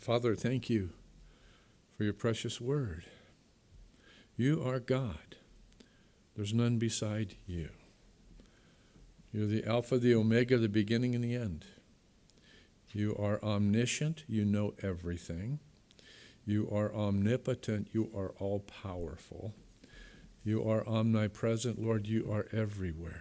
Father, thank you for your precious word. You are God. There's none beside you. You're the Alpha, the Omega, the beginning and the end. You are omniscient. You know everything. You are omnipotent. You are all-powerful. You are omnipresent. Lord, you are everywhere.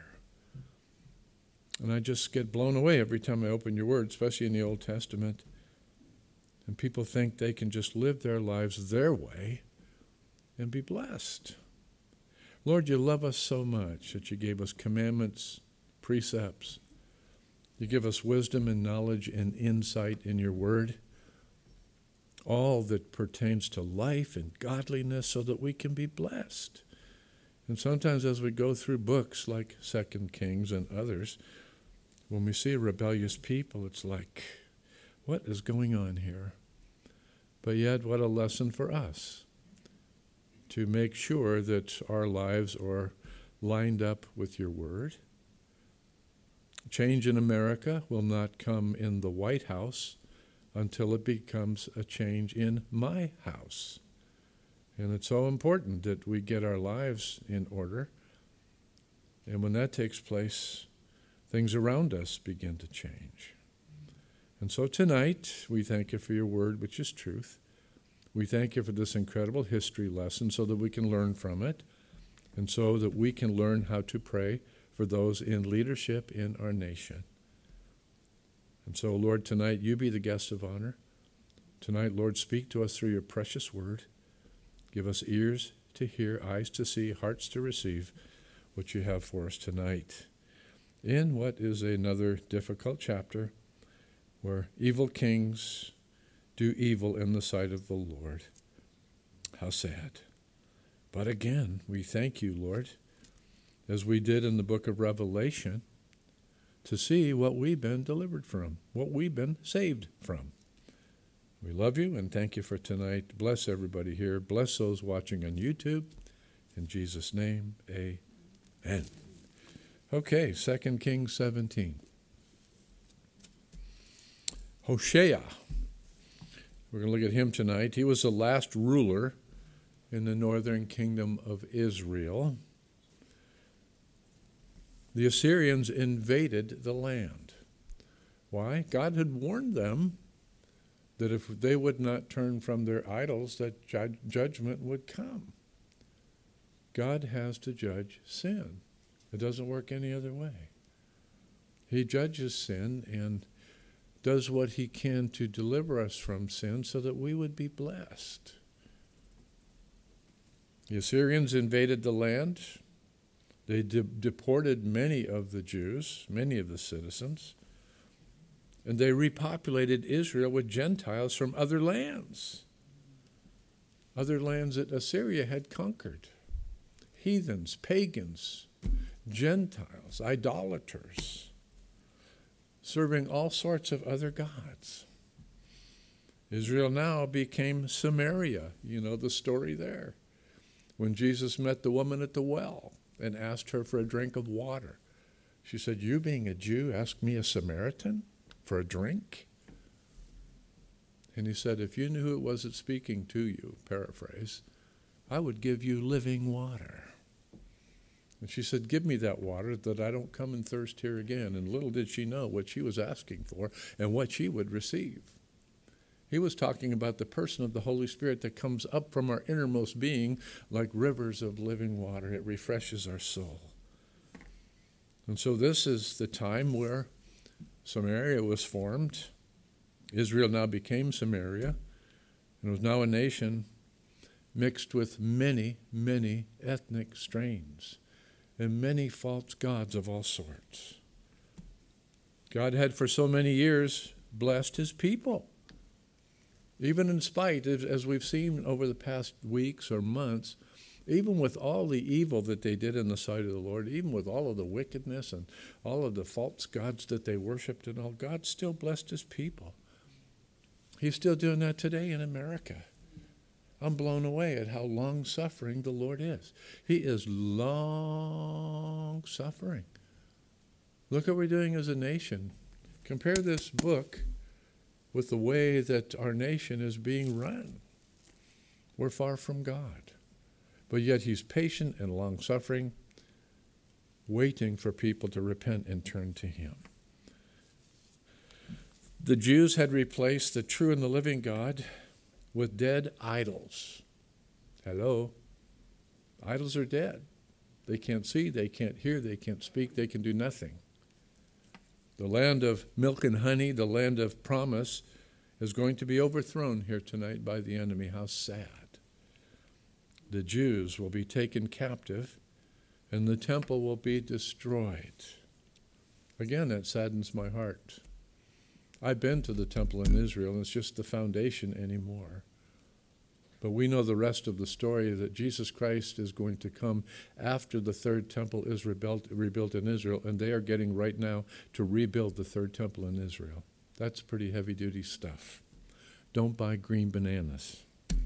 And I just get blown away every time I open your word, especially in the Old Testament. And people think they can just live their lives their way and be blessed. Lord, you love us so much that you gave us commandments, precepts. You give us wisdom and knowledge and insight in your word. All that pertains to life and godliness so that we can be blessed. And sometimes as we go through books like 2 Kings and others, when we see a rebellious people, it's like, what is going on here? But yet, what a lesson for us to make sure that our lives are lined up with your word. Change in America will not come in the White House until it becomes a change in my house. And it's so important that we get our lives in order. And when that takes place, things around us begin to change. And so tonight, we thank you for your word, which is truth. We thank you for this incredible history lesson so that we can learn from it, and so that we can learn how to pray for those in leadership in our nation. And so, Lord, tonight, you be the guest of honor. Tonight, Lord, speak to us through your precious word. Give us ears to hear, eyes to see, hearts to receive what you have for us tonight. In what is another difficult chapter where evil kings do evil in the sight of the Lord. How sad. But again, we thank you, Lord, as we did in the book of Revelation, to see what we've been delivered from, what we've been saved from. We love you and thank you for tonight. Bless everybody here. Bless those watching on YouTube. In Jesus' name, amen. Okay, 2 Kings 17. Hoshea. We're going to look at him tonight. He was the last ruler in the northern kingdom of Israel. The Assyrians invaded the land. Why? God had warned them that if they would not turn from their idols, that judgment would come. God has to judge sin. It doesn't work any other way. He judges sin and does what he can to deliver us from sin so that we would be blessed. The Assyrians invaded the land. They deported many of the Jews, many of the citizens, and they repopulated Israel with Gentiles from other lands that Assyria had conquered. Heathens, pagans, Gentiles, idolaters, serving all sorts of other gods. Israel now became Samaria. You know the story there. When Jesus met the woman at the well and asked her for a drink of water, she said, "You being a Jew, ask me, a Samaritan, for a drink?" And he said, "If you knew who it was that's speaking to you," paraphrase, "I would give you living water." And she said, "Give me that water that I don't come and thirst here again." And little did she know what she was asking for and what she would receive. He was talking about the person of the Holy Spirit that comes up from our innermost being like rivers of living water. It refreshes our soul. And so this is the time where Samaria was formed. Israel now became Samaria, and was now a nation mixed with many, many ethnic strains and many false gods of all sorts. God had for so many years blessed his people. Even in spite, as we've seen over the past weeks or months, even with all the evil that they did in the sight of the Lord, even with all of the wickedness and all of the false gods that they worshipped and all, God still blessed his people. He's still doing that today in America. I'm blown away at how long-suffering the Lord is. He is long-suffering. Look what we're doing as a nation. Compare this book with the way that our nation is being run. We're far from God. But yet he's patient and long-suffering, waiting for people to repent and turn to him. The Jews had replaced the true and the living God with dead idols. Hello? Idols are dead. They can't see, they can't hear, they can't speak, they can do nothing. The land of milk and honey, the land of promise, is going to be overthrown here tonight by the enemy. How sad. The Jews will be taken captive, and the temple will be destroyed. Again, that saddens my heart. I've been to the temple in Israel, and it's just the foundation anymore. But we know the rest of the story, that Jesus Christ is going to come after the third temple is rebuilt in Israel, and they are getting right now to rebuild the third temple in Israel. That's pretty heavy-duty stuff. Don't buy green bananas.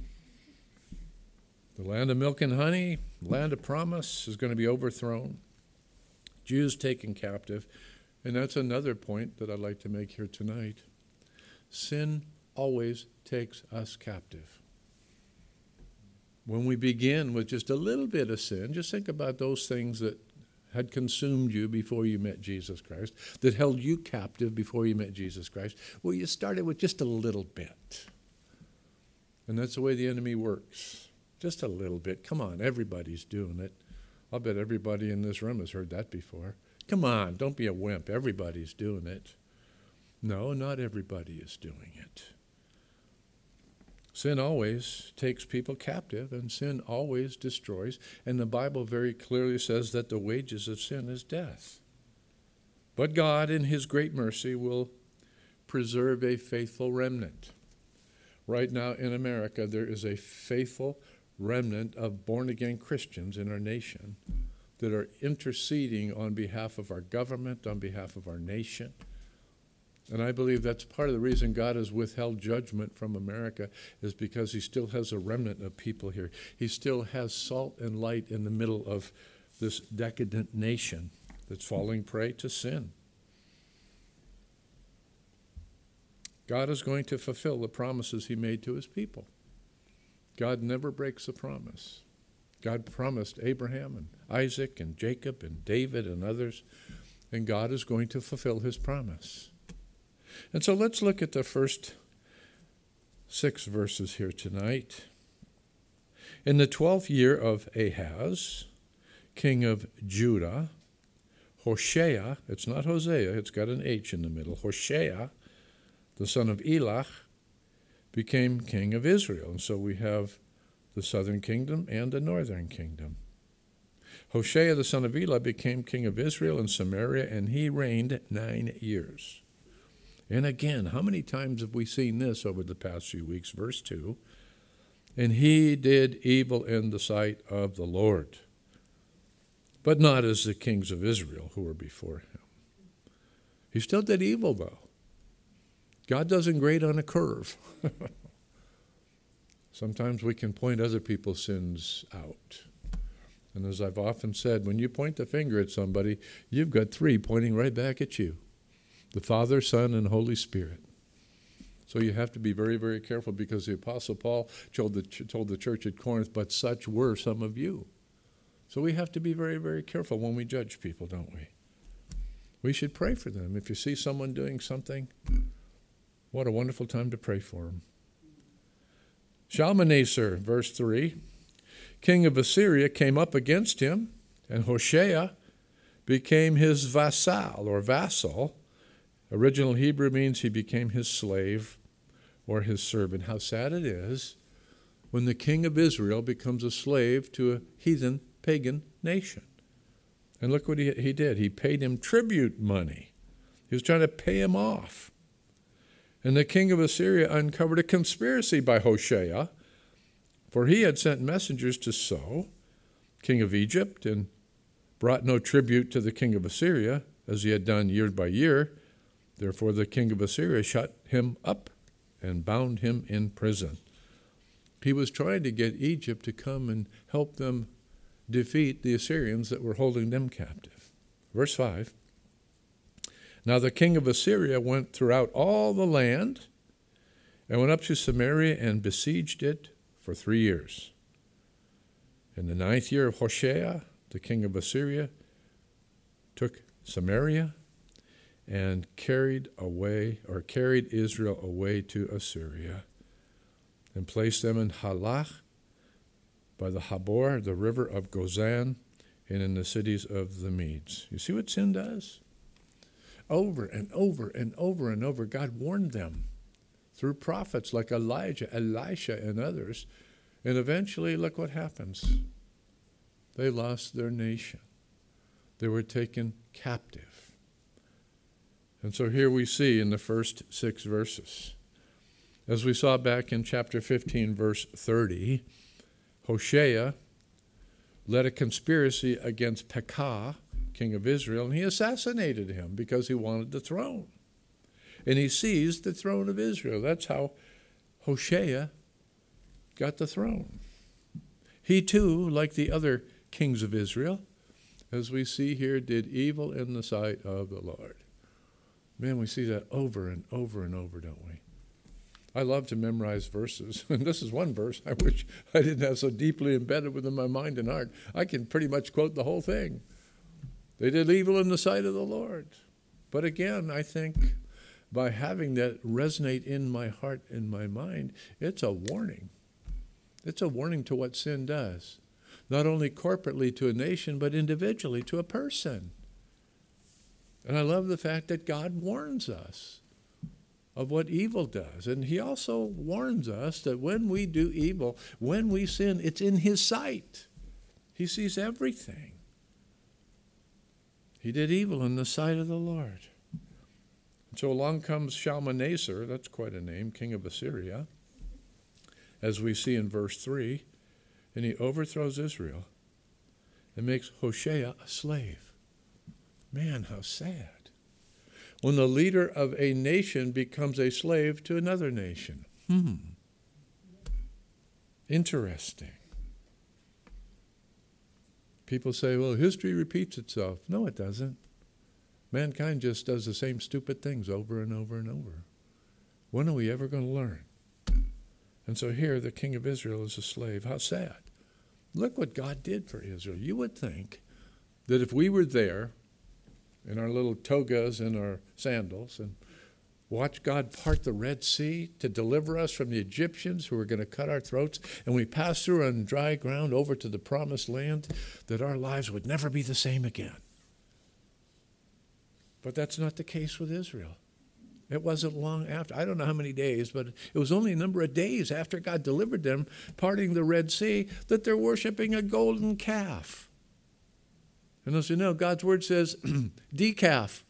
The land of milk and honey, land of promise, is going to be overthrown. Jews taken captive. And that's another point that I'd like to make here tonight. Sin always takes us captive. When we begin with just a little bit of sin, just think about those things that had consumed you before you met Jesus Christ, that held you captive before you met Jesus Christ. Well, you started with just a little bit. And that's the way the enemy works. Just a little bit. Come on, everybody's doing it. I'll bet everybody in this room has heard that before. Come on, don't be a wimp. Everybody's doing it. No, not everybody is doing it. Sin always takes people captive, and sin always destroys. And the Bible very clearly says that the wages of sin is death. But God, in his great mercy, will preserve a faithful remnant. Right now in America, there is a faithful remnant of born-again Christians in our nation that are interceding on behalf of our government, on behalf of our nation. And I believe that's part of the reason God has withheld judgment from America, is because he still has a remnant of people here. He still has salt and light in the middle of this decadent nation that's falling prey to sin. God is going to fulfill the promises he made to his people. God never breaks a promise. God promised Abraham and Isaac and Jacob and David and others, and God is going to fulfill his promise. And so let's look at the first 6 verses here tonight. In the 12th year of Ahaz, king of Judah, Hoshea, it's not Hosea, it's got an H in the middle, Hoshea, the son of Elah, became king of Israel. And so we have the southern kingdom and the northern kingdom. Hoshea, the son of Elah, became king of Israel and Samaria, and he reigned 9 years. And again, how many times have we seen this over the past few weeks? Verse 2, and he did evil in the sight of the Lord, but not as the kings of Israel who were before him. He still did evil, though. God doesn't grade on a curve. Sometimes we can point other people's sins out. And as I've often said, when you point the finger at somebody, you've got 3 pointing right back at you. The Father, Son, and Holy Spirit. So you have to be very, very careful, because the Apostle Paul told the church at Corinth, but such were some of you. So we have to be very, very careful when we judge people, don't we? We should pray for them. If you see someone doing something, what a wonderful time to pray for them. Shalmaneser, verse 3, king of Assyria, came up against him, and Hoshea became his vassal or vassal. Original Hebrew means he became his slave or his servant. How sad it is when the king of Israel becomes a slave to a heathen, pagan nation. And look what he did. He paid him tribute money. He was trying to pay him off. And the king of Assyria uncovered a conspiracy by Hoshea, for he had sent messengers to So, king of Egypt, and brought no tribute to the king of Assyria, as he had done year by year. Therefore the king of Assyria shut him up and bound him in prison. He was trying to get Egypt to come and help them defeat the Assyrians that were holding them captive. Verse 5. Now the king of Assyria went throughout all the land and went up to Samaria and besieged it for 3 years. In the 9th year of Hoshea, the king of Assyria took Samaria and carried Israel away to Assyria and placed them in Halach by the Habor, the river of Gozan, and in the cities of the Medes. You see what sin does? Over and over and over and over, God warned them through prophets like Elijah, Elisha, and others. And eventually, look what happens. They lost their nation. They were taken captive. And so here we see in the first 6 verses, as we saw back in chapter 15, verse 30, Hoshea led a conspiracy against Pekah, king of Israel, and he assassinated him because he wanted the throne. And he seized the throne of Israel. That's how Hoshea got the throne. He too, like the other kings of Israel, as we see here, did evil in the sight of the Lord. Man, we see that over and over and over, don't we? I love to memorize verses, and this is one verse I wish I didn't have so deeply embedded within my mind and heart. I can pretty much quote the whole thing. They did evil in the sight of the Lord. But again, I think by having that resonate in my heart and my mind, it's a warning. It's a warning to what sin does, not only corporately to a nation, but individually to a person. And I love the fact that God warns us of what evil does. And he also warns us that when we do evil, when we sin, it's in his sight. He sees everything. He did evil in the sight of the Lord. And so along comes Shalmaneser, that's quite a name, king of Assyria, as we see in verse 3, and he overthrows Israel and makes Hoshea a slave. Man, how sad. When the leader of a nation becomes a slave to another nation. Interesting. People say, well, history repeats itself. No, it doesn't. Mankind just does the same stupid things over and over and over. When are we ever going to learn? And so here, the king of Israel is a slave. How sad. Look what God did for Israel. You would think that if we were there in our little togas and our sandals and watch God part the Red Sea to deliver us from the Egyptians who were going to cut our throats, and we pass through on dry ground over to the promised land, that our lives would never be the same again. But that's not the case with Israel. It wasn't long after, I don't know how many days, but it was only a number of days after God delivered them, parting the Red Sea, that they're worshiping a golden calf. And as you know, God's word says, decaf.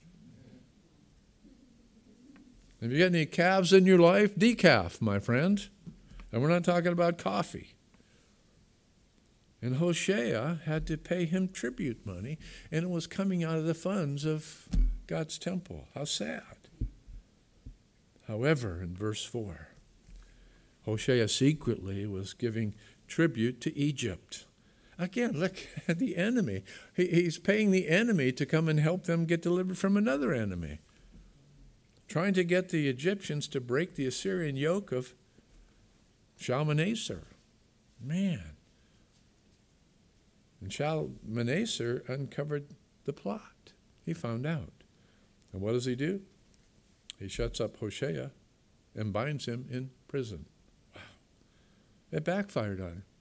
Have you got any calves in your life? Decaf, my friend. And we're not talking about coffee. And Hoshea had to pay him tribute money, and it was coming out of the funds of God's temple. How sad. However, in verse 4, Hoshea secretly was giving tribute to Egypt. Again, look at the enemy. He's paying the enemy to come and help them get delivered from another enemy. Trying to get the Egyptians to break the Assyrian yoke of Shalmaneser. Man. And Shalmaneser uncovered the plot. He found out. And what does he do? He shuts up Hoshea and binds him in prison. Wow. It backfired on him.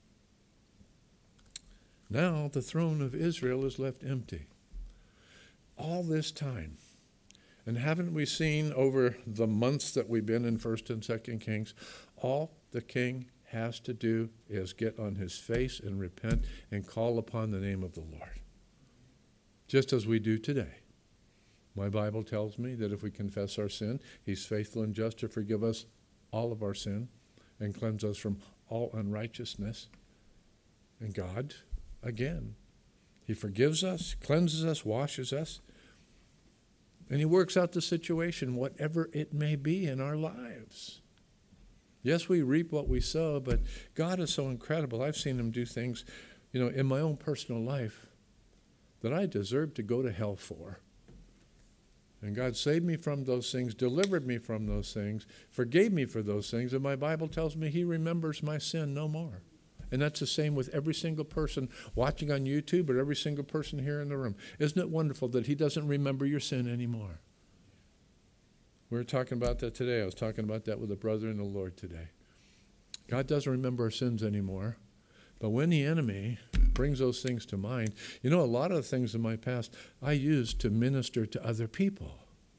Now the throne of Israel is left empty. All this time. And haven't we seen over the months that we've been in 1st and 2nd Kings, all the king has to do is get on his face and repent and call upon the name of the Lord. Just as we do today. My Bible tells me that if we confess our sin, he's faithful and just to forgive us all of our sin and cleanse us from all unrighteousness. And God, again, he forgives us, cleanses us, washes us, and he works out the situation, whatever it may be in our lives. Yes, we reap what we sow, but God is so incredible. I've seen him do things, in my own personal life that I deserve to go to hell for. And God saved me from those things, delivered me from those things, forgave me for those things, and my Bible tells me he remembers my sin no more. And that's the same with every single person watching on YouTube or every single person here in the room. Isn't it wonderful that he doesn't remember your sin anymore? We were talking about that today. I was talking about that with a brother in the Lord today. God doesn't remember our sins anymore. But when the enemy brings those things to mind, a lot of the things in my past I used to minister to other people.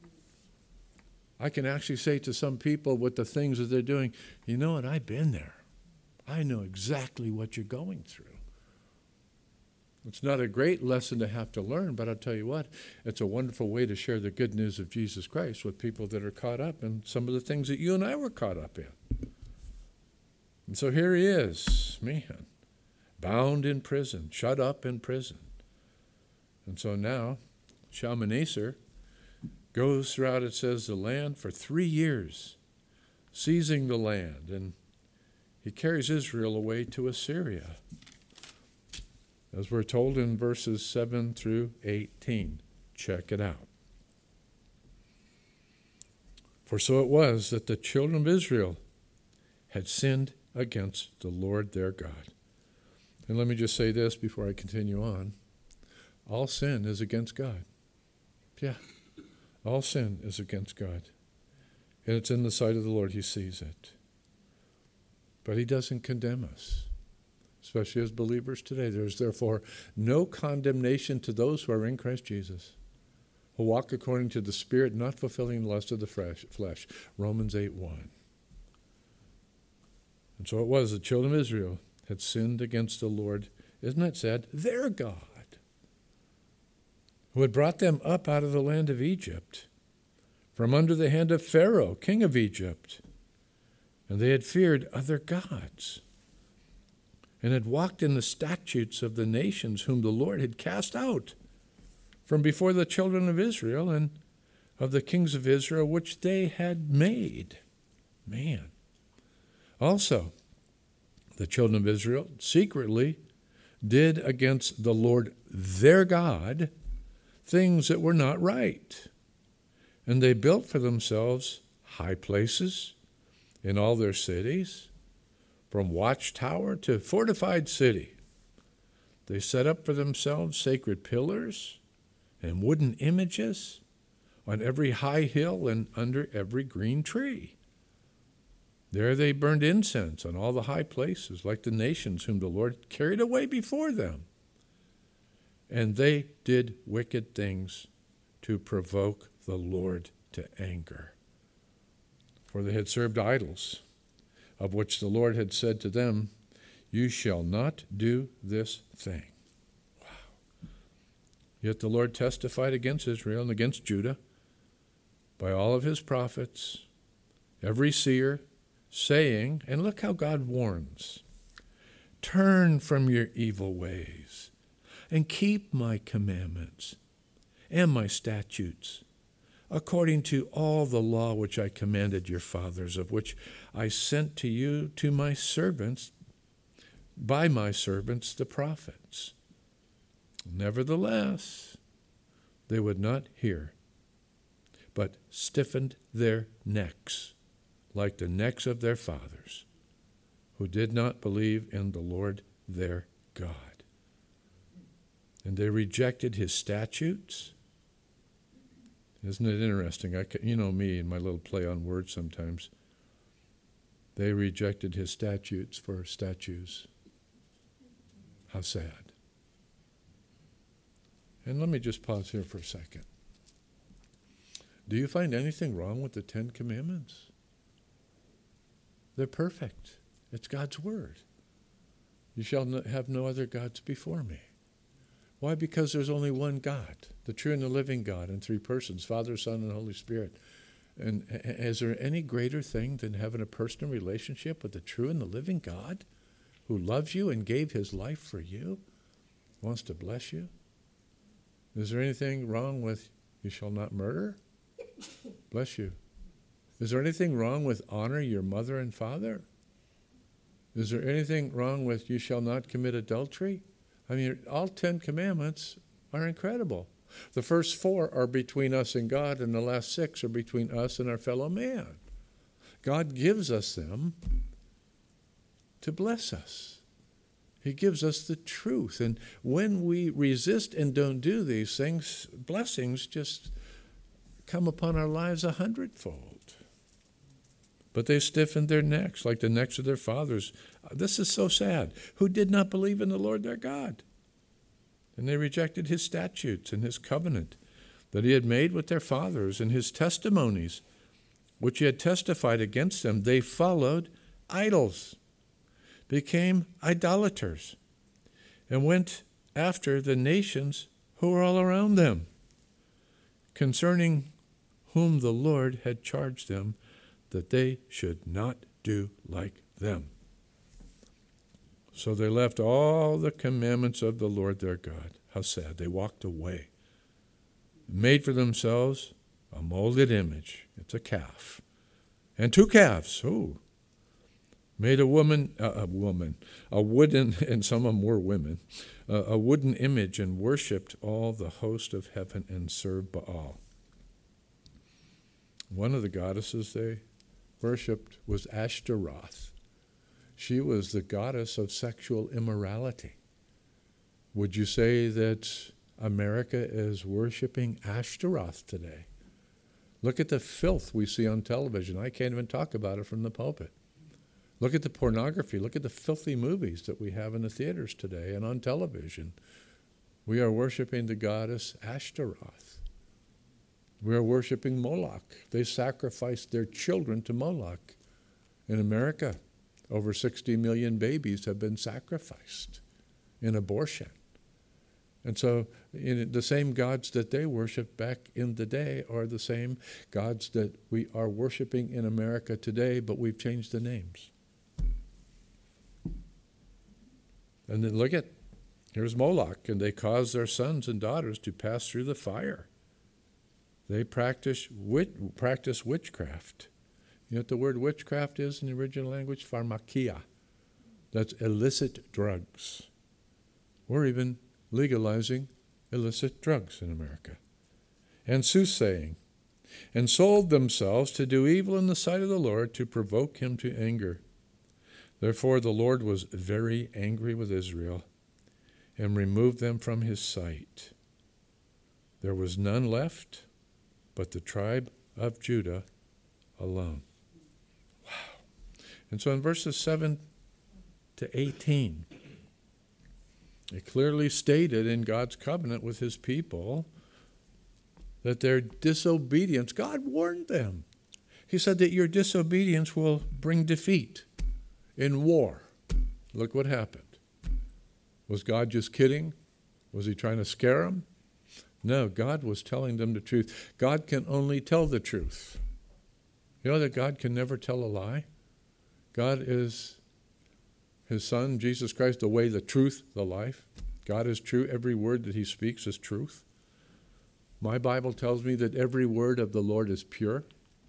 I can actually say to some people with the things that they're doing, you know what, I've been there. I know exactly what you're going through. It's not a great lesson to have to learn, but I'll tell you what, it's a wonderful way to share the good news of Jesus Christ with people that are caught up in some of the things that you and I were caught up in. And so here he is, man, bound in prison, shut up in prison. And so now Shalmaneser goes throughout, it says, the land for 3 years, seizing the land, and he carries Israel away to Assyria, as we're told in verses 7 through 18. Check it out. For so it was that the children of Israel had sinned against the Lord their God. And let me just say this before I continue on. All sin is against God. Yeah, all sin is against God. And it's in the sight of the Lord. He sees it. But he doesn't condemn us, especially as believers today. There is therefore no condemnation to those who are in Christ Jesus, who walk according to the Spirit, not fulfilling the lust of the flesh. Romans 8:1. And so it was, the children of Israel had sinned against the Lord, isn't it said, their God, who had brought them up out of the land of Egypt, from under the hand of Pharaoh, king of Egypt. And they had feared other gods, and had walked in the statutes of the nations whom the Lord had cast out from before the children of Israel, and of the kings of Israel which they had made. Man. Also, the children of Israel secretly did against the Lord their God things that were not right. And they built for themselves high places in all their cities, from watchtower to fortified city. They set up for themselves sacred pillars and wooden images on every high hill and under every green tree. There they burned incense on all the high places, like the nations whom the Lord carried away before them. And they did wicked things to provoke the Lord to anger. For they had served idols, of which the Lord had said to them, you shall not do this thing. Wow. Yet the Lord testified against Israel and against Judah by all of his prophets, every seer, saying, and look how God warns, turn from your evil ways and keep my commandments and my statutes, according to all the law which I commanded your fathers, of which I sent to you to my servants, by my servants the prophets. Nevertheless, they would not hear, but stiffened their necks, like the necks of their fathers, who did not believe in the Lord their God. And they rejected his statutes. Isn't it interesting? You know me and my little play on words sometimes. They rejected his statutes for statues. How sad. And let me just pause here for a second. Do you find anything wrong with the 10 Commandments? They're perfect. It's God's word. You shall have no other gods before me. Why? Because there's only one God, the true and the living God, in 3 persons, Father, Son, and Holy Spirit. And is there any greater thing than having a personal relationship with the true and the living God who loves you and gave his life for you, wants to bless you? Is there anything wrong with you shall not murder? Bless you. Is there anything wrong with honor your mother and father? Is there anything wrong with you shall not commit adultery? I mean, all 10 commandments are incredible. The first 4 are between us and God, and the last 6 are between us and our fellow man. God gives us them to bless us. He gives us the truth. And when we resist and don't do these things, blessings just come upon our lives 100-fold. But they stiffened their necks like the necks of their fathers. This is so sad. Who did not believe in the Lord their God? And they rejected his statutes and his covenant that he had made with their fathers and his testimonies, which he had testified against them. They followed idols, became idolaters, and went after the nations who were all around them, concerning whom the Lord had charged them that they should not do like them. So they left all the commandments of the Lord their God. How sad. They walked away, made for themselves a molded image. It's a calf. And 2 calves. Oh. Made a wooden, and some of them were women, a wooden image, and worshipped all the host of heaven and served Baal. One of the goddesses they worshipped was Ashtaroth. She was the goddess of sexual immorality. Would you say that America is worshiping Ashtaroth today? Look at the filth we see on television. I can't even talk about it from the pulpit. Look at the pornography. Look at the filthy movies that we have in the theaters today and on television. We are worshiping the goddess Ashtaroth. We are worshiping Moloch. They sacrificed their children to Moloch. In America, over 60 million babies have been sacrificed in abortion. And so the same gods that they worshiped back in the day are the same gods that we are worshiping in America today, but we've changed the names. And then look at, here's Moloch, and they caused their sons and daughters to pass through the fire. They practice witchcraft. You know what the word witchcraft is in the original language? Pharmakia. That's illicit drugs. We're even legalizing illicit drugs in America. And soothsaying. And sold themselves to do evil in the sight of the Lord to provoke him to anger. Therefore the Lord was very angry with Israel and removed them from his sight. There was none left but the tribe of Judah alone. Wow. And so in verses 7 to 18, it clearly stated in God's covenant with his people that their disobedience, God warned them. He said that your disobedience will bring defeat in war. Look what happened. Was God just kidding? Was he trying to scare them? No, God was telling them the truth. God can only tell the truth. You know that God can never tell a lie? God is his Son, Jesus Christ, the way, the truth, the life. God is true. Every word that he speaks is truth. My Bible tells me that every word of the Lord is pure.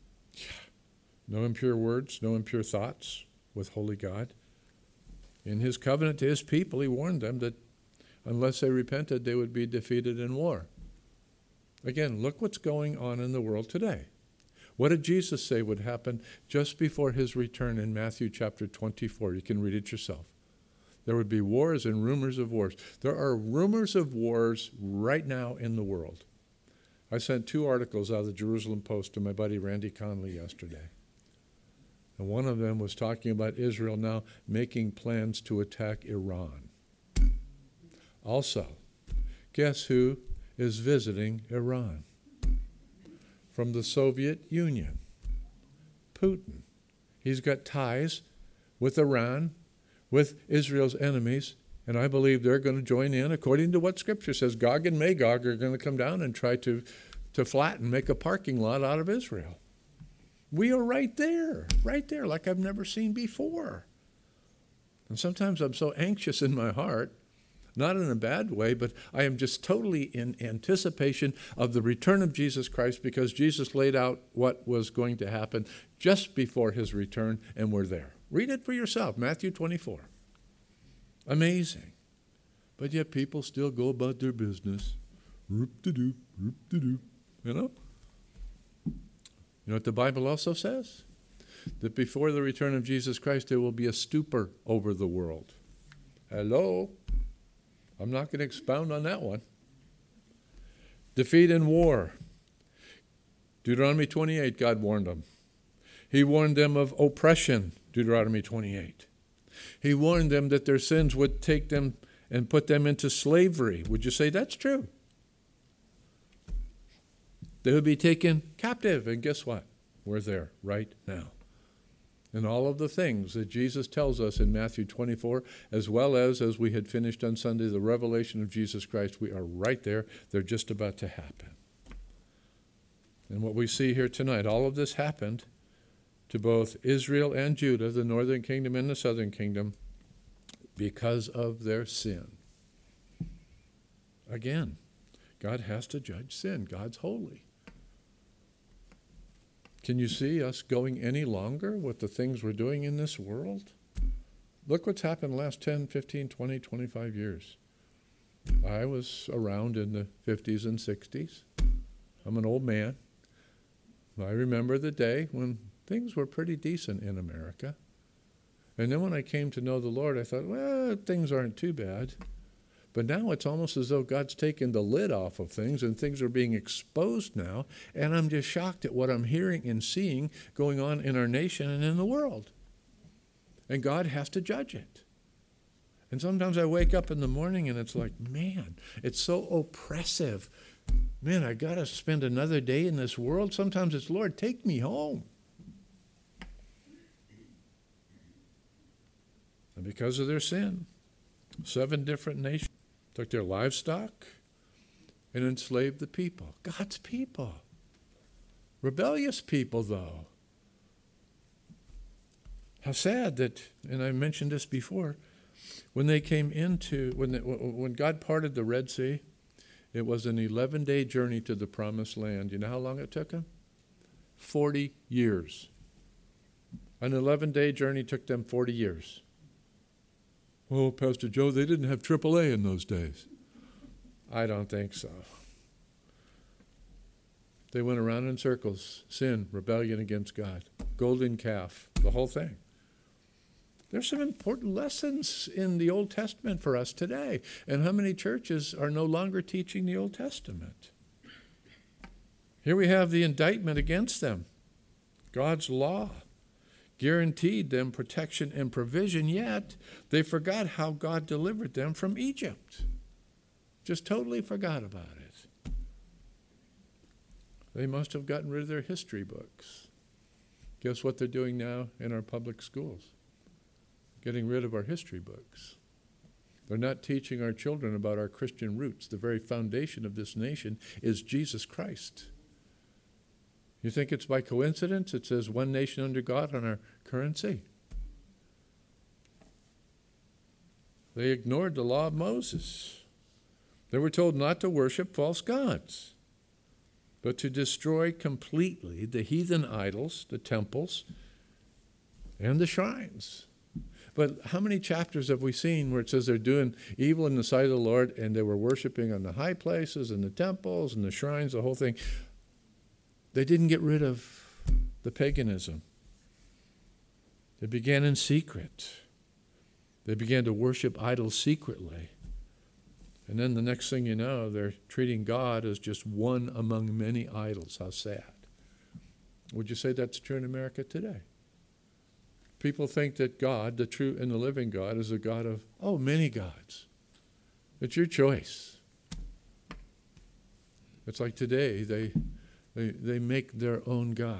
No impure words, no impure thoughts with holy God. In his covenant to his people, he warned them that unless they repented, they would be defeated in war. Again, look what's going on in the world today. What did Jesus say would happen just before his return in Matthew chapter 24? You can read it yourself. There would be wars and rumors of wars. There are rumors of wars right now in the world. I sent 2 articles out of the Jerusalem Post to my buddy Randy Conley yesterday. And one of them was talking about Israel now making plans to attack Iran. Also, guess who is visiting Iran? From the Soviet Union. Putin. He's got ties with Iran, with Israel's enemies, and I believe they're going to join in, according to what Scripture says. Gog and Magog are going to come down and try to flatten, make a parking lot out of Israel. We are right there, like I've never seen before. And sometimes I'm so anxious in my heart, not in a bad way, but I am just totally in anticipation of the return of Jesus Christ, because Jesus laid out what was going to happen just before his return, and we're there. Read it for yourself, Matthew 24. Amazing. But yet people still go about their business. Roop-de-doop, roop-de-doop. You know? You know what the Bible also says? That before the return of Jesus Christ, there will be a stupor over the world. Hello? I'm not going to expound on that one. Defeat in war. Deuteronomy 28, God warned them. He warned them of oppression, Deuteronomy 28. He warned them that their sins would take them and put them into slavery. Would you say that's true? They would be taken captive, and guess what? We're there right now. And all of the things that Jesus tells us in Matthew 24, as well as we had finished on Sunday, the revelation of Jesus Christ, we are right there. They're just about to happen. And what we see here tonight, all of this happened to both Israel and Judah, the northern kingdom and the southern kingdom, because of their sin. Again, God has to judge sin. God's holy. Can you see us going any longer with the things we're doing in this world? Look what's happened the last 10, 15, 20, 25 years. I was around in the 50s and 60s. I'm an old man. I remember the day when things were pretty decent in America. And then when I came to know the Lord, I thought, well, things aren't too bad. But now it's almost as though God's taken the lid off of things and things are being exposed now. And I'm just shocked at what I'm hearing and seeing going on in our nation and in the world. And God has to judge it. And sometimes I wake up in the morning and it's like, man, it's so oppressive. Man, I got to spend another day in this world. Sometimes it's, Lord, take me home. And because of their sin, 7 different nations took their livestock and enslaved the people. God's people. Rebellious people, though. How sad that, and I mentioned this before, when they came into, when God parted the Red Sea, it was an 11-day journey to the Promised Land. You know how long it took them? 40 years. An 11-day journey took them 40 years. Oh, Pastor Joe, they didn't have AAA in those days. I don't think so. They went around in circles, sin, rebellion against God, golden calf, the whole thing. There's some important lessons in the Old Testament for us today. And how many churches are no longer teaching the Old Testament? Here we have the indictment against them. God's law guaranteed them protection and provision, yet they forgot how God delivered them from Egypt. Just totally forgot about it. They must have gotten rid of their history books. Guess what they're doing now in our public schools? Getting rid of our history books. They're not teaching our children about our Christian roots. The very foundation of this nation is Jesus Christ. You think it's by coincidence it says one nation under God on our currency? They ignored the law of Moses. They were told not to worship false gods, but to destroy completely the heathen idols, the temples, and the shrines. But how many chapters have we seen where it says they're doing evil in the sight of the Lord and they were worshiping on the high places and the temples and the shrines, the whole thing? They didn't get rid of the paganism. They began in secret. They began to worship idols secretly. And then the next thing you know, they're treating God as just one among many idols. How sad. Would you say that's true in America today? People think that God, the true and the living God, is a God of, many gods. It's your choice. It's like today, they make their own God.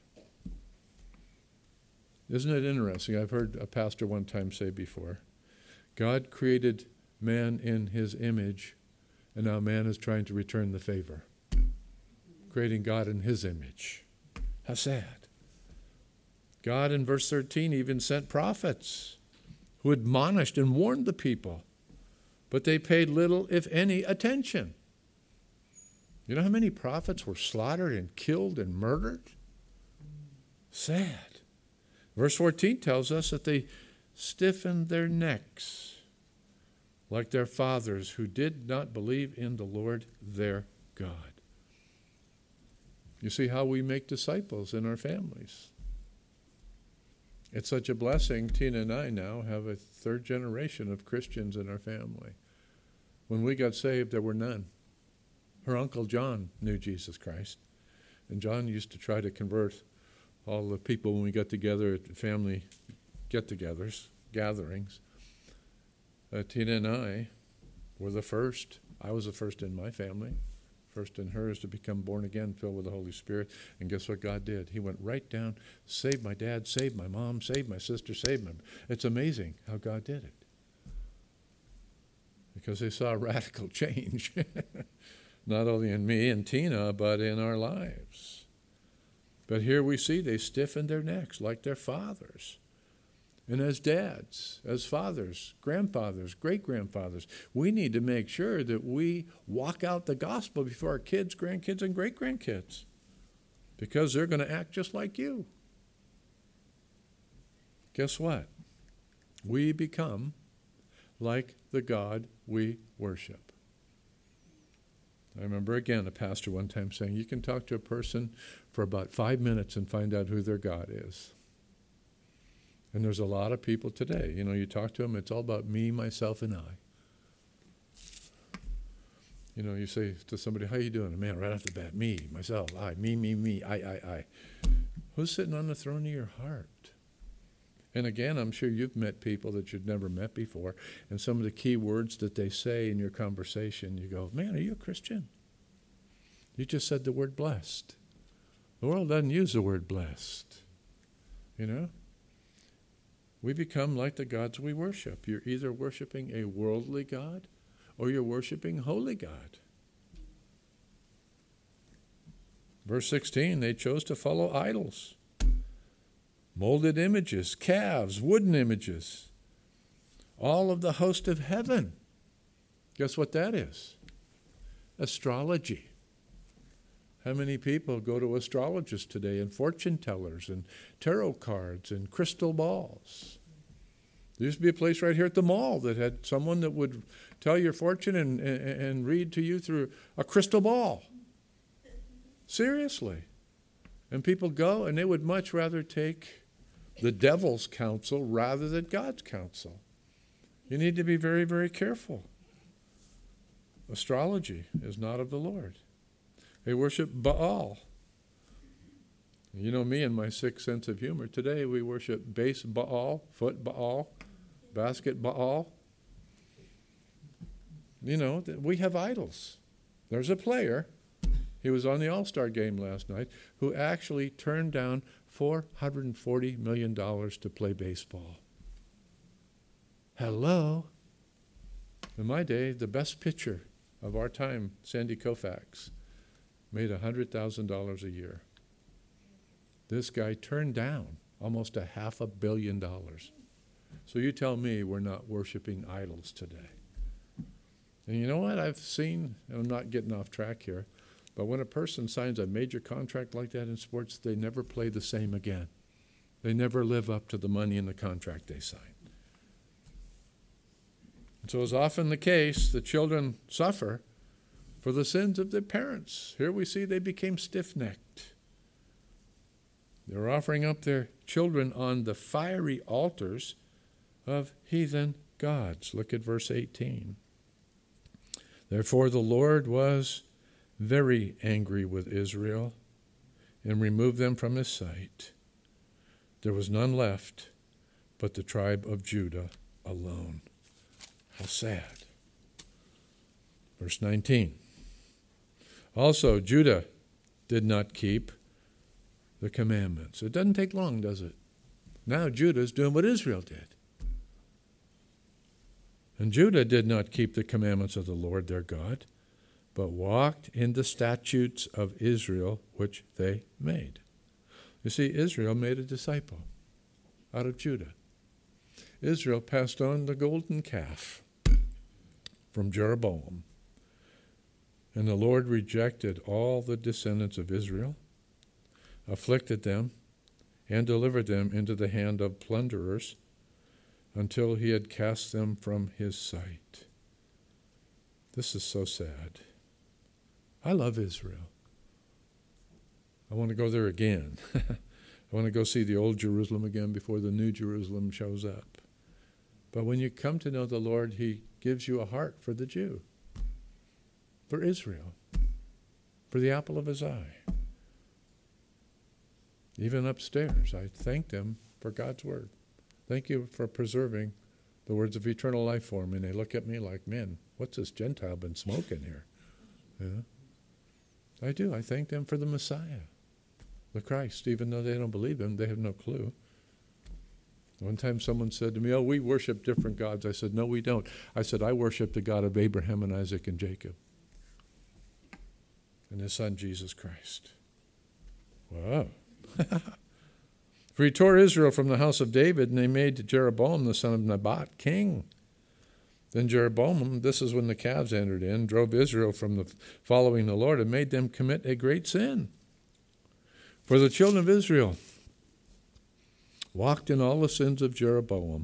Isn't it interesting? I've heard a pastor one time say before, God created man in his image, and now man is trying to return the favor, creating God in his image. How sad. God, in verse 13, even sent prophets who admonished and warned the people, but they paid little, if any, attention. You know how many prophets were slaughtered and killed and murdered? Sad. Verse 14 tells us that they stiffened their necks. like their fathers who did not believe in the Lord their God. You see how we make disciples in our families. It's such a blessing. Tina and I now have a third generation of Christians in our family. When we got saved, there were none. Her uncle John knew Jesus Christ. And John used to try to convert all the people when we got together at family get-togethers, gatherings. Tina and I were the first. I was the first in my family, first in hers to become born again, filled with the Holy Spirit. And guess what God did? He went right down, saved my dad, saved my mom, saved my sister, saved my... It's amazing how God did it. Because they saw a radical change, not only in me and Tina, but in our lives. But here we see they stiffened their necks like their fathers. And as dads, as fathers, grandfathers, great-grandfathers, we need to make sure that we walk out the gospel before our kids, grandkids, and great-grandkids, because they're going to act just like you. Guess what? We become like the God we worship. I remember again a pastor one time saying, you can talk to a person for about 5 minutes and find out who their God is. And there's a lot of people today. You know, you talk to them, it's all about me, myself, and I. You know, you say to somebody, how you doing? Man, right off the bat, me, myself, I, me, I. Who's sitting on the throne of your heart? And again, I'm sure you've met people that you've never met before, and some of the key words that they say in your conversation, you go, man, are you a Christian? You just said the word blessed. The world doesn't use the word blessed, you know? We become like the gods we worship. You're either worshiping a worldly God or you're worshiping holy God. Verse 16, they chose to follow idols, molded images, calves, wooden images, all of the host of heaven. Guess what that is? Astrology. How many people go to astrologists today and fortune tellers and tarot cards and crystal balls? There used to be a place right here at the mall that had someone that would tell your fortune and read to you through a crystal ball. Seriously. And people go and they would much rather take the devil's counsel rather than God's counsel. You need to be very, very careful. Astrology is not of the Lord. They worship Baal. You know me and my sick sense of humor. Today we worship base Baal, foot Baal, basket Baal. You know, we have idols. There's a player, he was on the All-Star game last night, who actually turned down $440 million to play baseball. Hello. In my day, the best pitcher of our time, Sandy Koufax, made $100,000 a year. This guy turned down almost $500 million. So you tell me we're not worshiping idols today. And you know what I've seen, and I'm not getting off track here, but when a person signs a major contract like that in sports, they never play the same again. They never live up to the money in the contract they signed. And so as often the case, the children suffer for the sins of their parents. Here we see they became stiff-necked. They're offering up their children on the fiery altars of heathen gods. Look at verse 18. Therefore the Lord was very angry with Israel and removed them from his sight. There was none left but the tribe of Judah alone. How sad. Verse 19. Also, Judah did not keep the commandments. It doesn't take long, does it? Now Judah's doing what Israel did. And Judah did not keep the commandments of the Lord their God, but walked in the statutes of Israel which they made. You see, Israel made a disciple out of Judah. Israel passed on the golden calf from Jeroboam. And the Lord rejected all the descendants of Israel, afflicted them, and delivered them into the hand of plunderers until he had cast them from his sight. This is so sad. I love Israel. I want to go there again. I want to go see the old Jerusalem again before the new Jerusalem shows up. But when you come to know the Lord, he gives you a heart for the Jew, for Israel, for the apple of his eye. Even upstairs, I thanked him for God's word. Thank you for preserving the words of eternal life for me. And they look at me like, man, what's this Gentile been smoking here? Yeah. I do. I thank them for the Messiah, the Christ. Even though they don't believe him, they have no clue. One time someone said to me, oh, we worship different gods. I said, no, we don't. I said, I worship the God of Abraham and Isaac and Jacob and his son, Jesus Christ. Wow. For he tore Israel from the house of David, and they made Jeroboam the son of Nebat king. Then Jeroboam, this is when the calves entered in, drove Israel from the following the Lord and made them commit a great sin. For the children of Israel walked in all the sins of Jeroboam,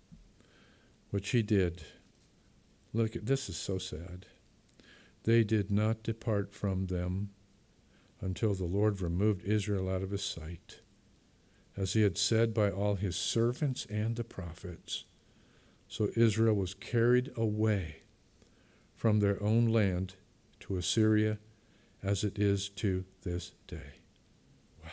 which he did. Look, this is so sad. They did not depart from them until the Lord removed Israel out of his sight, as he had said by all his servants and the prophets. So Israel was carried away from their own land to Assyria, as it is to this day. Wow.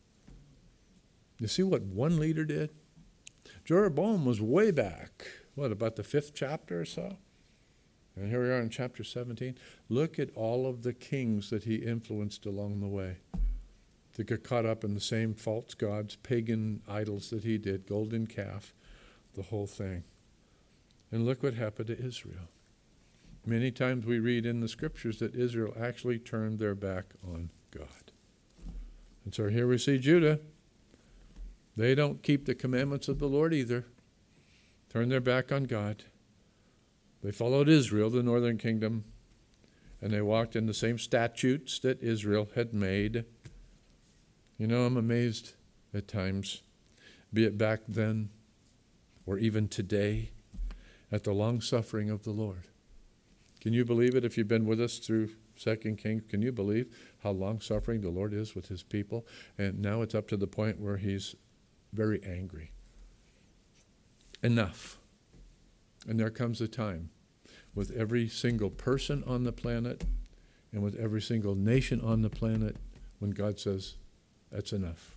You see what one leader did? Jeroboam was way back, about the 5th chapter or so? And here we are in chapter 17. Look at all of the kings that he influenced along the way. To get caught up in the same false gods, pagan idols that he did, golden calf, the whole thing. And look what happened to Israel. Many times we read in the scriptures that Israel actually turned their back on God. And so here we see Judah. They don't keep the commandments of the Lord either. Turn their back on God. They followed Israel, the northern kingdom, and they walked in the same statutes that Israel had made. You know, I'm amazed at times, be it back then or even today, at the long-suffering of the Lord. Can you believe it if you've been with us through 2 Kings? Can you believe how long-suffering the Lord is with his people? And now it's up to the point where he's very angry. Enough. And there comes a time with every single person on the planet and with every single nation on the planet when God says, that's enough.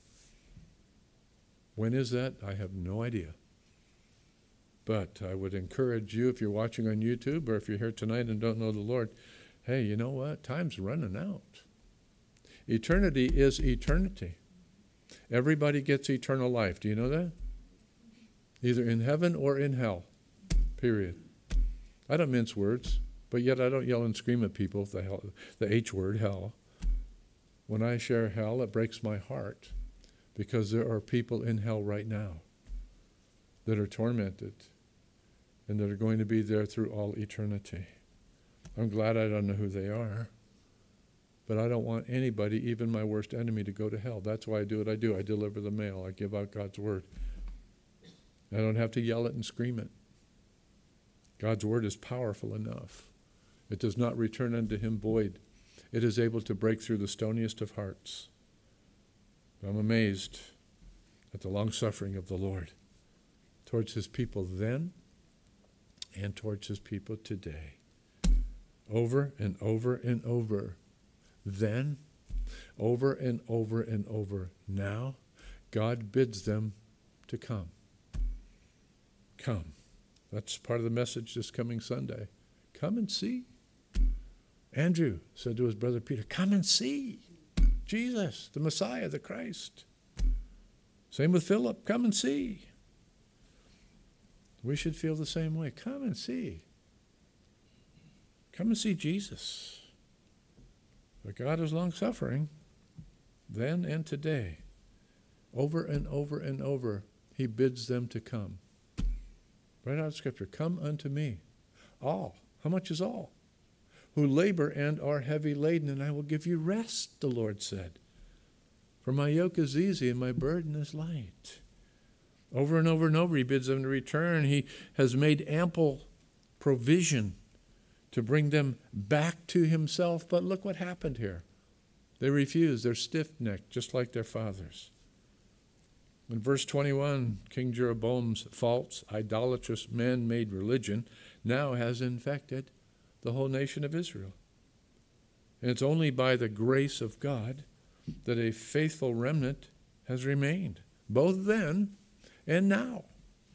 When is that? I have no idea. But I would encourage you, if you're watching on YouTube or if you're here tonight and don't know the Lord, hey, you know what? Time's running out. Eternity is eternity. Everybody gets eternal life. Do you know that? Either in heaven or in hell. Period. I don't mince words, but yet I don't yell and scream at people, the H word, hell. When I share hell, it breaks my heart because there are people in hell right now that are tormented and that are going to be there through all eternity. I'm glad I don't know who they are, but I don't want anybody, even my worst enemy, to go to hell. That's why I do what I do. I deliver the mail. I give out God's word. I don't have to yell it and scream it. God's word is powerful enough. It does not return unto him void. It is able to break through the stoniest of hearts. I'm amazed at the long-suffering of the Lord towards his people then and towards his people today. Over and over and over. Then, over and over and over. Now, God bids them to come. Come. That's part of the message this coming Sunday. Come and see. Andrew said to his brother Peter, come and see Jesus, the Messiah, the Christ. Same with Philip, come and see. We should feel the same way. Come and see. Come and see Jesus. But God is long-suffering, then and today. Over and over and over, he bids them to come. Right out of Scripture, come unto me, all. How much is all? Who labor and are heavy laden, and I will give you rest, the Lord said. For my yoke is easy and my burden is light. Over and over and over, he bids them to return. He has made ample provision to bring them back to himself. But look what happened here. They refused. They're stiff-necked, just like their fathers. In verse 21, King Jeroboam's false, idolatrous, man-made religion now has infected the whole nation of Israel. And it's only by the grace of God that a faithful remnant has remained, both then and now.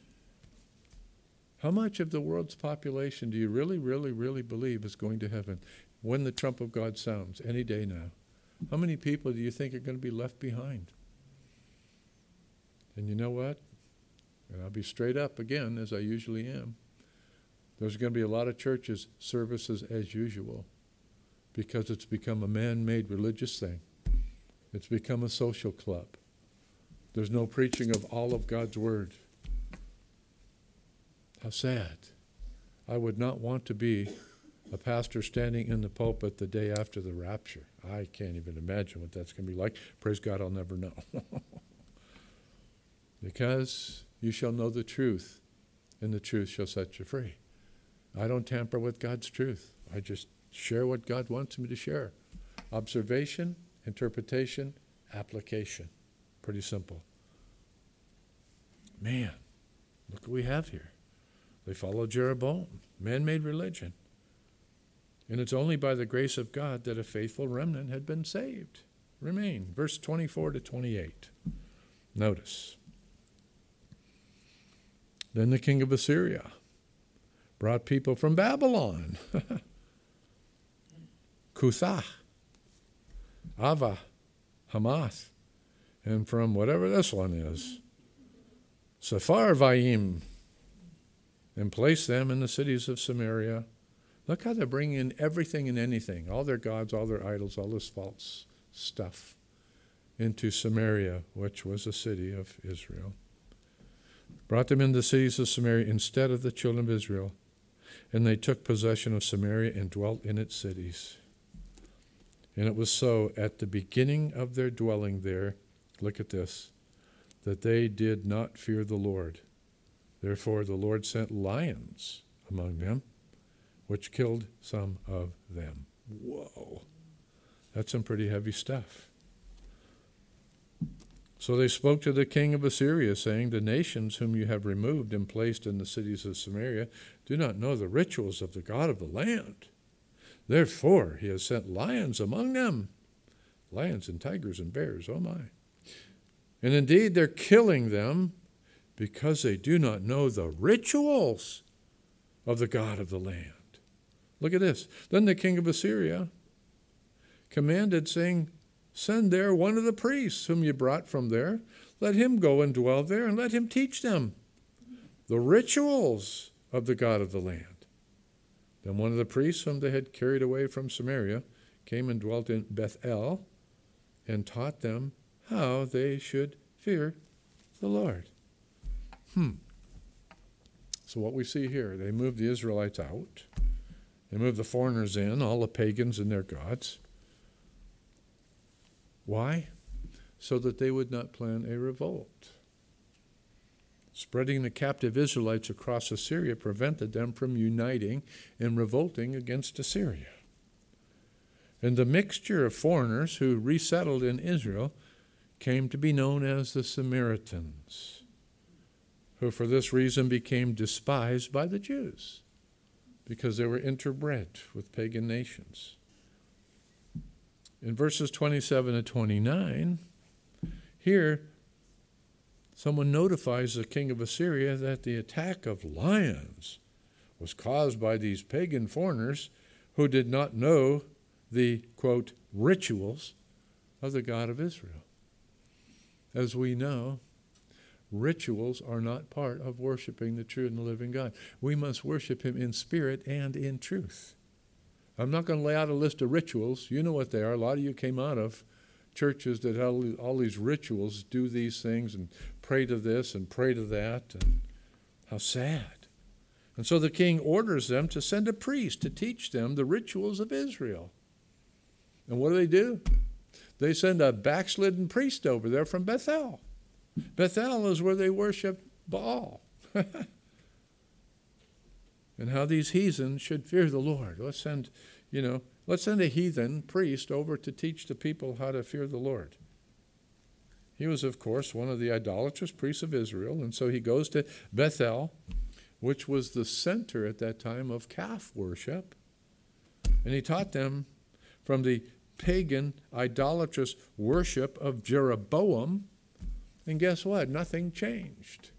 How much of the world's population do you really, really, really believe is going to heaven when the trump of God sounds any day now? How many people do you think are going to be left behind? And you know what? And I'll be straight up again, as I usually am. There's going to be a lot of churches, services as usual, because it's become a man-made religious thing. It's become a social club. There's no preaching of all of God's word. How sad. I would not want to be a pastor standing in the pulpit the day after the rapture. I can't even imagine what that's going to be like. Praise God, I'll never know. Because you shall know the truth, and the truth shall set you free. I don't tamper with God's truth. I just share what God wants me to share. Observation, interpretation, application. Pretty simple. Man, look what we have here. They follow Jeroboam, man-made religion. And it's only by the grace of God that a faithful remnant had been saved. Remain. Verse 24 to 28. Notice. Then the king of Assyria brought people from Babylon, Cuthah, Ava, Hamath, and from whatever this one is, Sepharvaim, and placed them in the cities of Samaria. Look how they're bringing in everything and anything, all their gods, all their idols, all this false stuff, into Samaria, which was a city of Israel. Brought them into the cities of Samaria instead of the children of Israel. And they took possession of Samaria and dwelt in its cities. And it was so at the beginning of their dwelling there, look at this, that they did not fear the Lord. Therefore the Lord sent lions among them, which killed some of them. Whoa. That's some pretty heavy stuff. So they spoke to the king of Assyria, saying, the nations whom you have removed and placed in the cities of Samaria do not know the rituals of the God of the land. Therefore he has sent lions among them, lions and tigers and bears, oh my. And indeed they're killing them because they do not know the rituals of the God of the land. Look at this. Then the king of Assyria commanded, saying, send there one of the priests whom you brought from there. Let him go and dwell there, and let him teach them the rituals of the God of the land. Then one of the priests whom they had carried away from Samaria came and dwelt in Bethel and taught them how they should fear the Lord. So what we see here, they moved the Israelites out. They moved the foreigners in, all the pagans and their gods. Why? So that they would not plan a revolt. Spreading the captive Israelites across Assyria prevented them from uniting and revolting against Assyria. And the mixture of foreigners who resettled in Israel came to be known as the Samaritans, who for this reason became despised by the Jews, because they were interbred with pagan nations. In verses 27 to 29, here someone notifies the king of Assyria that the attack of lions was caused by these pagan foreigners who did not know the, quote, rituals of the God of Israel. As we know, rituals are not part of worshiping the true and the living God. We must worship him in spirit and in truth. I'm not going to lay out a list of rituals. You know what they are. A lot of you came out of churches that had all these rituals, do these things and pray to this and pray to that. And how sad. And so the king orders them to send a priest to teach them the rituals of Israel. And what do? They send a backslidden priest over there from Bethel. Bethel is where they worship Baal. and how these heathens should fear the Lord. Let's send a heathen priest over to teach the people how to fear the Lord. He was, of course, one of the idolatrous priests of Israel, and so he goes to Bethel, which was the center at that time of calf worship, and he taught them from the pagan, idolatrous worship of Jeroboam, and guess what? Nothing changed.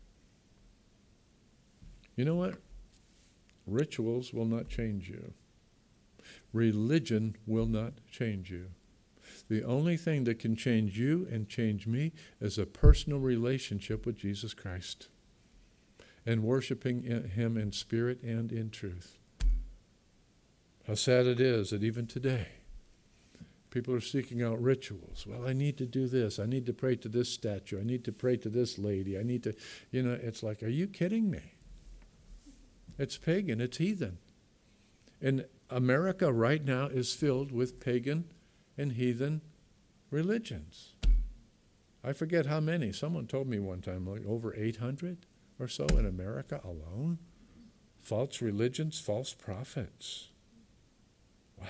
You know what? Rituals will not change you. Religion will not change you. The only thing that can change you and change me is a personal relationship with Jesus Christ and worshiping him in spirit and in truth. How sad it is that even today, people are seeking out rituals. Well, I need to do this. I need to pray to this statue. I need to pray to this lady. I need to, it's like, are you kidding me? It's pagan. It's heathen. And America right now is filled with pagan and heathen religions. I forget how many. Someone told me one time, like over 800 or so in America alone. False religions, false prophets. Wow.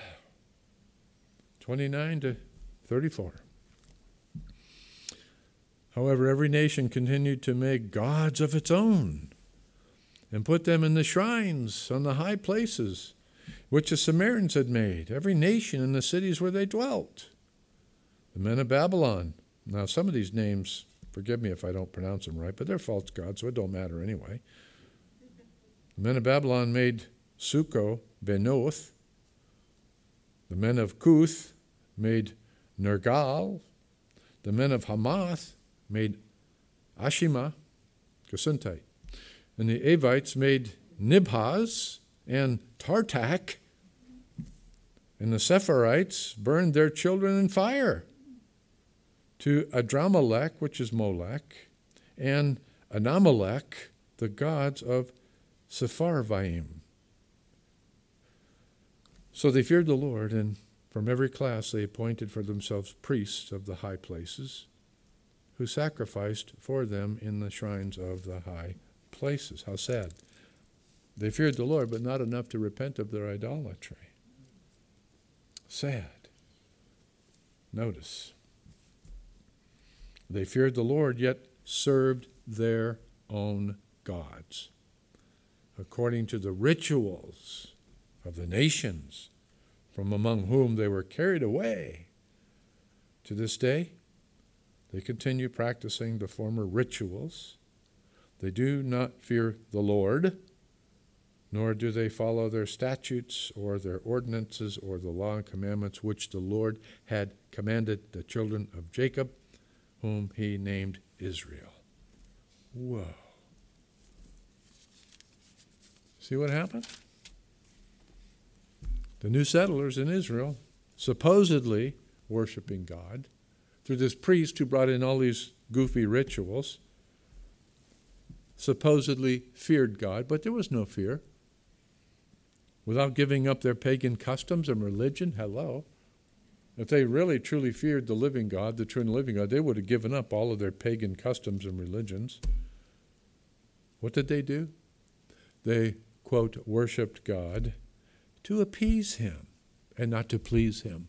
29 to 34. However, every nation continued to make gods of its own and put them in the shrines on the high places, which the Samaritans had made, every nation in the cities where they dwelt. The men of Babylon. Now, some of these names, forgive me if I don't pronounce them right, but they're false gods, so it don't matter anyway. The men of Babylon made Succo, Benoth. The men of Cuth made Nergal. The men of Hamath made Ashima, Gesuntite. And the Avites made Nibhaz and Tartak. And the Sephirites burned their children in fire to Adramelech, which is Molech, and Anamelech, the gods of Sepharvaim. So they feared the Lord, and from every class they appointed for themselves priests of the high places, who sacrificed for them in the shrines of the high places. How sad. They feared the Lord, but not enough to repent of their idolatry. Sad. Notice. They feared the Lord, yet served their own gods, according to the rituals of the nations from among whom they were carried away. To this day, they continue practicing the former rituals. They do not fear the Lord, nor do they follow their statutes or their ordinances or the law and commandments which the Lord had commanded the children of Jacob, whom he named Israel. Whoa. See what happened? The new settlers in Israel, supposedly worshiping God, through this priest who brought in all these goofy rituals, supposedly feared God, but there was no fear. Without giving up their pagan customs and religion, hello. If they really truly feared the living God, the true and living God, they would have given up all of their pagan customs and religions. What did they do? They, quote, worshipped God to appease him and not to please him.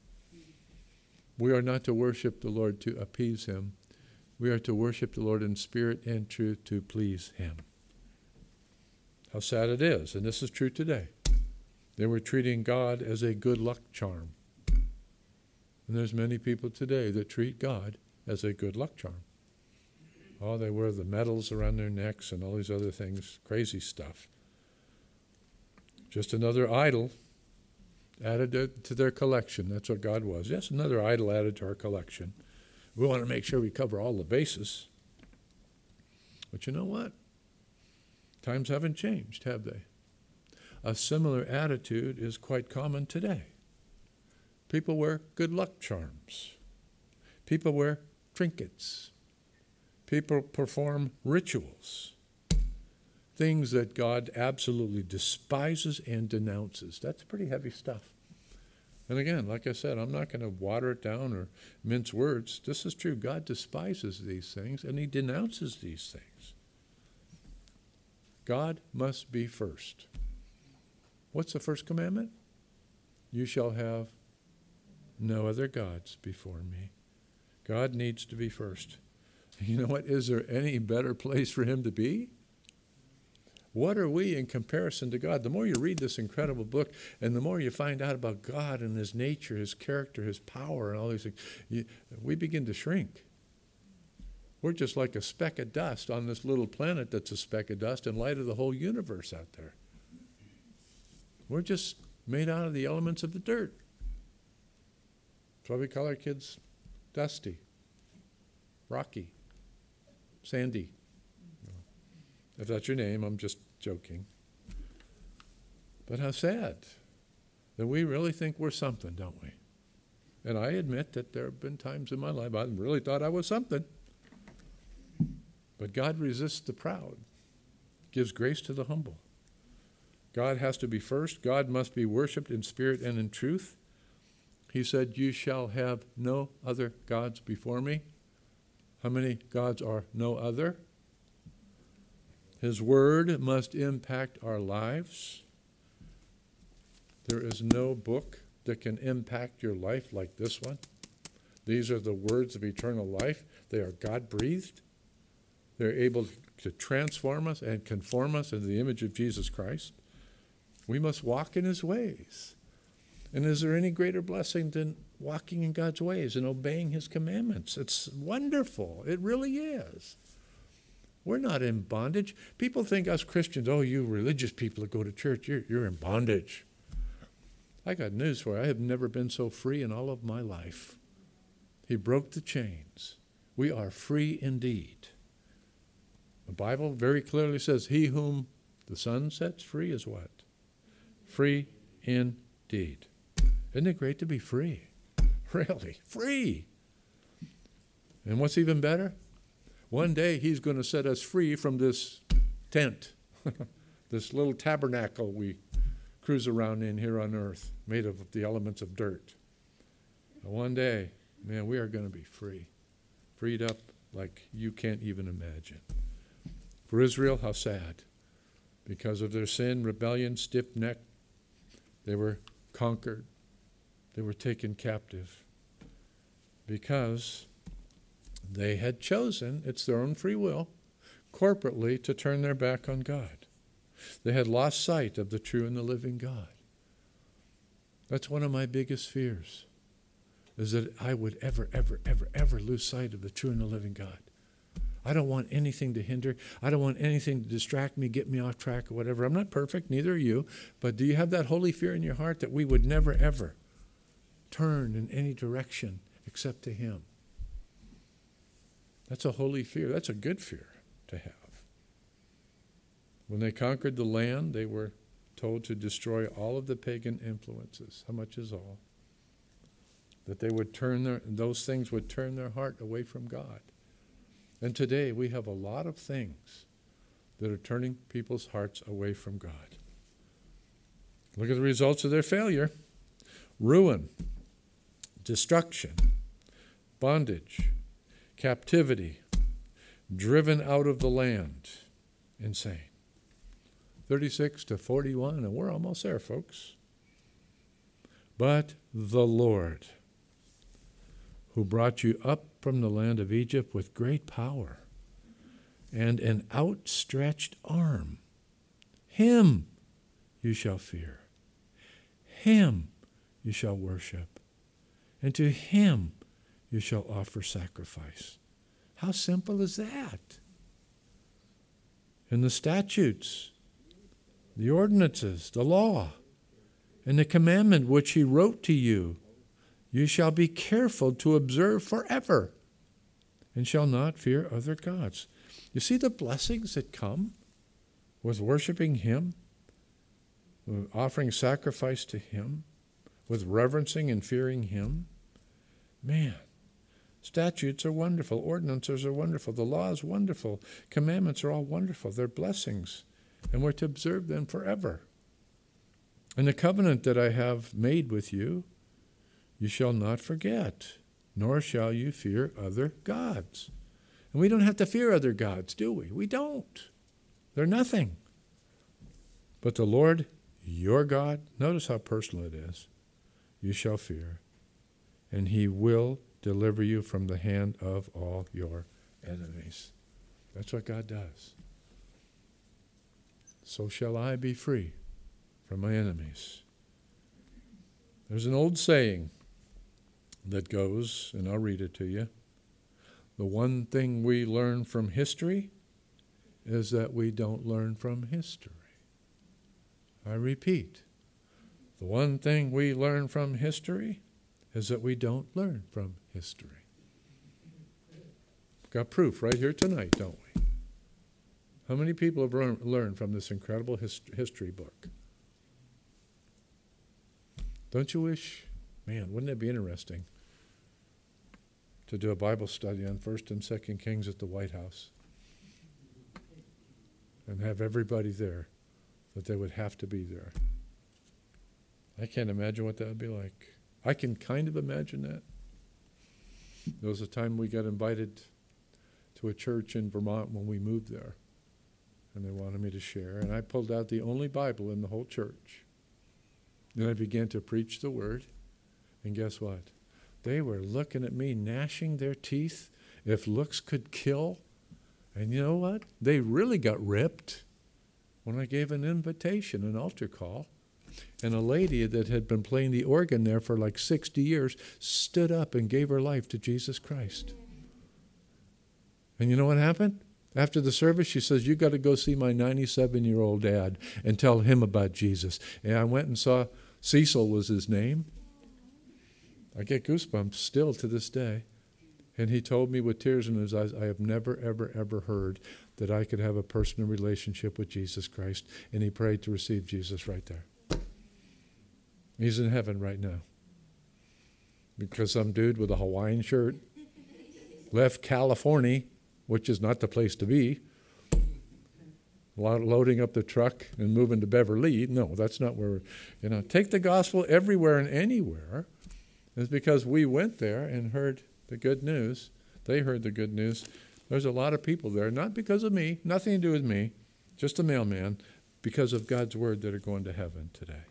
We are not to worship the Lord to appease him. We are to worship the Lord in spirit and truth to please him. How sad it is, and this is true today. They were treating God as a good luck charm. And there's many people today that treat God as a good luck charm. Oh, they wear the medals around their necks and all these other things, crazy stuff. Just another idol added to their collection. That's what God was. Yes, another idol added to our collection. We want to make sure we cover all the bases. But you know what? Times haven't changed, have they? A similar attitude is quite common today. People wear good luck charms. People wear trinkets. People perform rituals. Things that God absolutely despises and denounces. That's pretty heavy stuff. And again, like I said, I'm not going to water it down or mince words. This is true. God despises these things and he denounces these things. God must be first. What's the first commandment? You shall have no other gods before me. God needs to be first. You know what? Is there any better place for him to be? What are we in comparison to God? The more you read this incredible book and the more you find out about God and his nature, his character, his power, and all these things, we begin to shrink. We're just like a speck of dust on this little planet that's a speck of dust in light of the whole universe out there. We're just made out of the elements of the dirt. That's why we call our kids Dusty, Rocky, Sandy. If that's your name, I'm just joking. But how sad that we really think we're something, don't we? And I admit that there have been times in my life I really thought I was something. But God resists the proud, gives grace to the humble. God has to be first. God must be worshipped in spirit and in truth. He said, you shall have no other gods before me. How many gods are no other? His word must impact our lives. There is no book that can impact your life like this one. These are the words of eternal life. They are God-breathed. They're able to transform us and conform us into the image of Jesus Christ. We must walk in his ways. And is there any greater blessing than walking in God's ways and obeying his commandments? It's wonderful. It really is. We're not in bondage. People think us Christians, oh, you religious people that go to church, you're in bondage. I got news for you. I have never been so free in all of my life. He broke the chains. We are free indeed. The Bible very clearly says, he whom the Son sets free is what? Free indeed. Isn't it great to be free? Really, free. And what's even better? One day he's going to set us free from this tent, this little tabernacle we cruise around in here on earth, made of the elements of dirt. And one day, man, we are going to be free, freed up like you can't even imagine. For Israel, how sad. Because of their sin, rebellion, stiff-necked, they were conquered. They were taken captive. Because they had chosen, it's their own free will, corporately to turn their back on God. They had lost sight of the true and the living God. That's one of my biggest fears, is that I would ever lose sight of the true and the living God. I don't want anything to hinder. I don't want anything to distract me, get me off track or whatever. I'm not perfect, neither are you. But do you have that holy fear in your heart that we would never, ever turn in any direction except to him? That's a holy fear. That's a good fear to have. When they conquered the land, they were told to destroy all of the pagan influences. How much is all? That they would those things would turn their heart away from God. And today we have a lot of things that are turning people's hearts away from God. Look at the results of their failure. Ruin, destruction, bondage, captivity, driven out of the land. Insane. 36 to 41, and we're almost there, folks. But the Lord, who brought you up from the land of Egypt with great power and an outstretched arm, him you shall fear. Him you shall worship. And to him you shall offer sacrifice. How simple is that? And the statutes, the ordinances, the law, and the commandment which he wrote to you, you shall be careful to observe forever, and shall not fear other gods. You see the blessings that come with worshiping him, with offering sacrifice to him, with reverencing and fearing him? Man, statutes are wonderful. Ordinances are wonderful. The law is wonderful. Commandments are all wonderful. They're blessings, and we're to observe them forever. And the covenant that I have made with you, you shall not forget, nor shall you fear other gods. And we don't have to fear other gods, do we? We don't. They're nothing. But the Lord your God, notice how personal it is, you shall fear, and he will deliver you from the hand of all your enemies. That's what God does. So shall I be free from my enemies. There's an old saying that goes, and I'll read it to you. The one thing we learn from history is that we don't learn from history. I repeat, the one thing we learn from history is that we don't learn from history. We've got proof right here tonight, don't we? How many people have learned from this incredible history book? Don't you wish, man, wouldn't it be interesting to do a Bible study on 1st and 2nd Kings at the White House and have everybody there, that they would have to be there? I can't imagine what that would be like. I can kind of imagine that. There was a time we got invited to a church in Vermont when we moved there, and they wanted me to share, and I pulled out the only Bible in the whole church. Then I began to preach the word, and guess what? They were looking at me, gnashing their teeth, if looks could kill. And you know what? They really got ripped when I gave an invitation, an altar call. And a lady that had been playing the organ there for like 60 years stood up and gave her life to Jesus Christ. And you know what happened? After the service, she says, you got to go see my 97-year-old dad and tell him about Jesus. And I went and saw, Cecil was his name. I get goosebumps still to this day. And he told me with tears in his eyes, I have never, ever, ever heard that I could have a personal relationship with Jesus Christ. And he prayed to receive Jesus right there. He's in heaven right now. Because some dude with a Hawaiian shirt left California, which is not the place to be, loading up the truck and moving to Beverly. No, that's not where, take the gospel everywhere and anywhere. It's because we went there and heard the good news. They heard the good news. There's a lot of people there, not because of me, nothing to do with me, just a mailman, because of God's word that are going to heaven today.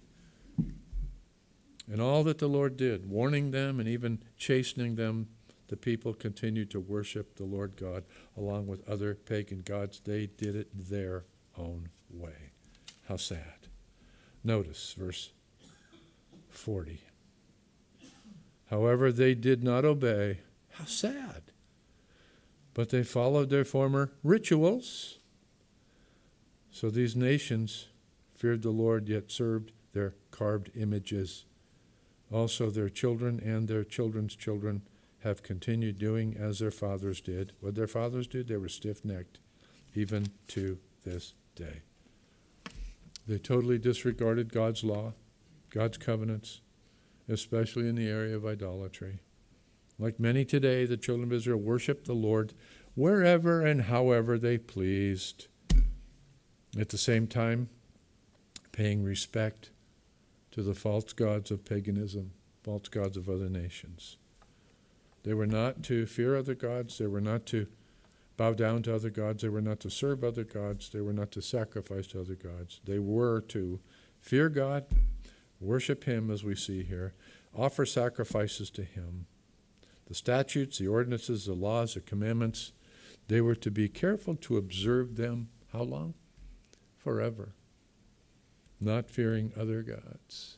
And all that the Lord did, warning them and even chastening them, the people continued to worship the Lord God along with other pagan gods. They did it their own way. How sad. Notice verse 40. However, they did not obey. How sad. But they followed their former rituals. So these nations feared the Lord, yet served their carved images. Also their children and their children's children have continued doing as their fathers did. What their fathers did, they were stiff-necked, even to this day. They totally disregarded God's law, God's covenants, especially in the area of idolatry. Like many today, the children of Israel worshiped the Lord wherever and however they pleased. At the same time, paying respect to the false gods of paganism, false gods of other nations. They were not to fear other gods. They were not to bow down to other gods. They were not to serve other gods. They were not to sacrifice to other gods. They were to fear God, worship him as we see here, offer sacrifices to him. The statutes, the ordinances, the laws, the commandments, they were to be careful to observe them. How long? Forever. Not fearing other gods.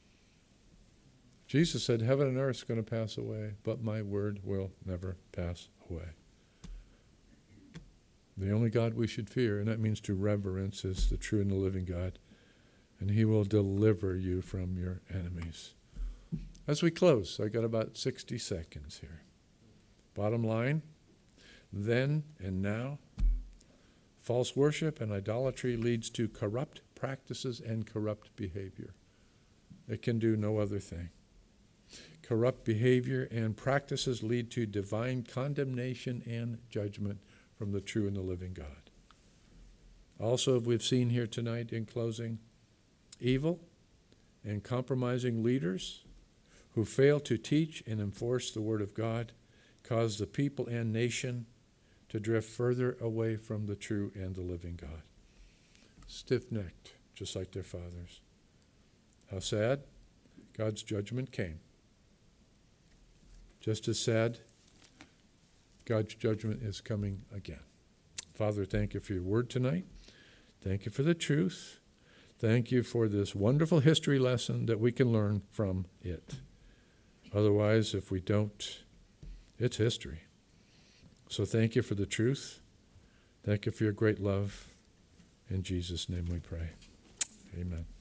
Jesus said, heaven and earth is going to pass away, but my word will never pass away. The only God we should fear, and that means to reverence, is the true and the living God, and he will deliver you from your enemies. As we close, I got about 60 seconds here. Bottom line, then and now, false worship and idolatry leads to corrupt practices and corrupt behavior. It can do no other thing. Corrupt behavior and practices lead to divine condemnation and judgment from the true and the living God. Also, as we've seen here tonight in closing, evil and compromising leaders who fail to teach and enforce the Word of God cause the people and nation to drift further away from the true and the living God. Stiff-necked, just like their fathers. How sad? God's judgment came. Just as sad, God's judgment is coming again. Father, thank you for your word tonight. Thank you for the truth. Thank you for this wonderful history lesson that we can learn from it. Otherwise, if we don't, it's history. So thank you for the truth. Thank you for your great love. In Jesus' name we pray. Amen.